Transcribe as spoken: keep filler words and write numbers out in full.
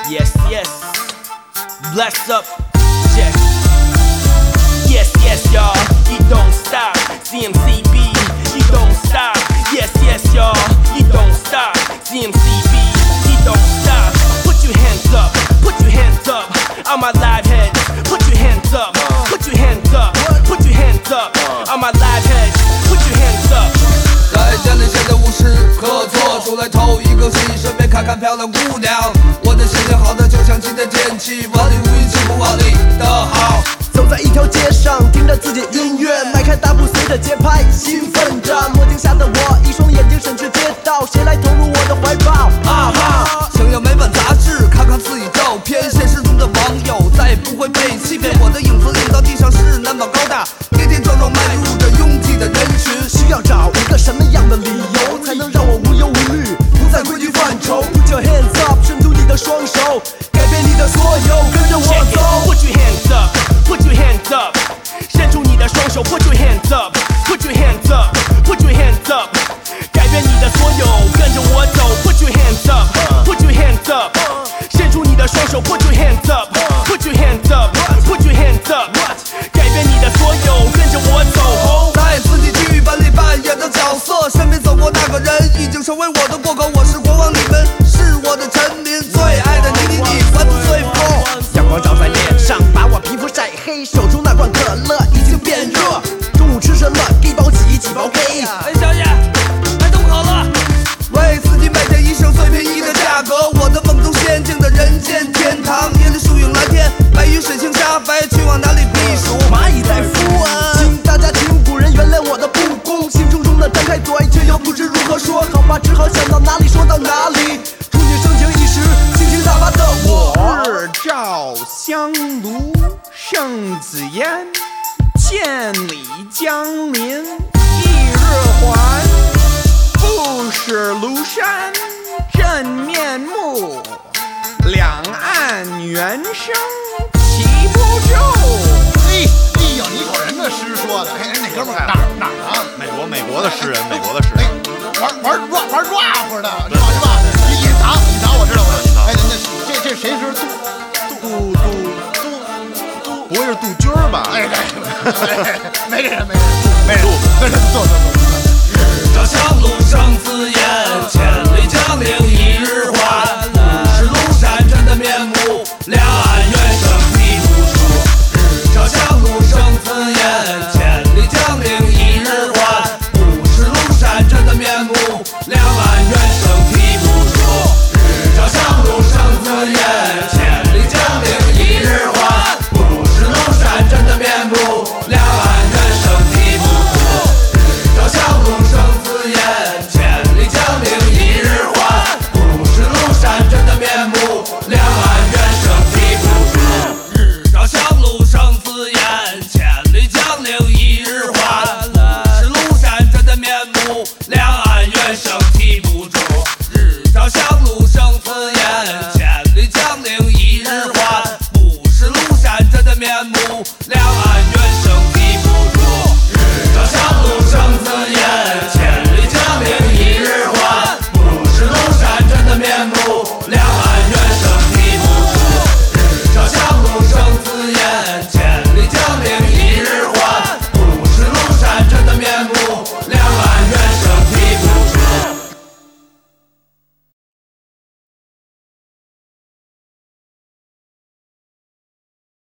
Yes, yes. Bless up. Check. Yes, yes, y'all. You don't stop. C M C B. You don't stop. Yes, yes, y'all. You don't stop. C M C B. You don't stop. Put your hands up. Put your hands up. On my live head. Put your hands up. Put your hands up. Put your hands up. On my live head. Put your hands up. 在家里闲得无事可做，出来透一口气，顺便看看漂亮姑娘。我的心情好的就像今天天气，往里无一气不往里的好。 走在一条街上，听着自己音乐，迈开大步随着节拍，兴奋着。墨镜下的我，一双眼睛审视街道，谁来投入我的怀抱？啊哈！ 想要每晚杂志看看自己照片，现实中的网友再也不会被欺骗。我的影子映到地上是那么高大，跌跌撞撞迈入着拥挤的人群。 需要找一个什么样的理由，才能让我无忧无虑，不在规矩范畴 ？Put your hands up， 伸出你的双手，改变你的所有，跟着我走。 Put your hands up, put your hands up， 伸出你的双手 ，Put your hands up, put your hands up, put your hands up， 改变你的所有，跟着我走。Put your hands up, put your hands up， 伸出你的双手 ，Put your hands up, put your hands up, put your hands up， 改变你的所有，跟着我走。 在自己剧本里扮演的角色，身边走过那个人已经成为我的过客，我是国王，你们是我的臣民，最爱的你你你烦不最疯。 阳光照在脸上，把我皮肤晒黑，手中那罐可乐已经变热。中午吃什么？给包几几包给。 哎，小姐，来动口了。 为自己每天一生最便宜的价格，我的梦中仙境的人间天堂，夜里树影蓝天，白云水清沙飞，去往哪里避暑？ 蚂蚁在孵啊！请大家请古人原谅我的不公，兴冲冲的张开嘴，却又不知如何说。好吧，只好想到哪里说到哪里。处女盛情一时，心情大发的我。 日照香炉生紫烟，千里江陵一日还。不识庐山真面目，两岸猿声啼不住。 哎，哎呦，你瞅人这诗说的，哎，那哥们儿哪儿哪儿啊？ 美国美国的诗人，美国的诗人， 玩玩 rap 玩 rap 的，是吧？是吧？隐藏隐藏，我知道，我知道。哎，那这这谁是杜杜杜杜杜，不会是杜鹃儿吧？ 哎，没这人，没这人，没人，没人，对对对对对。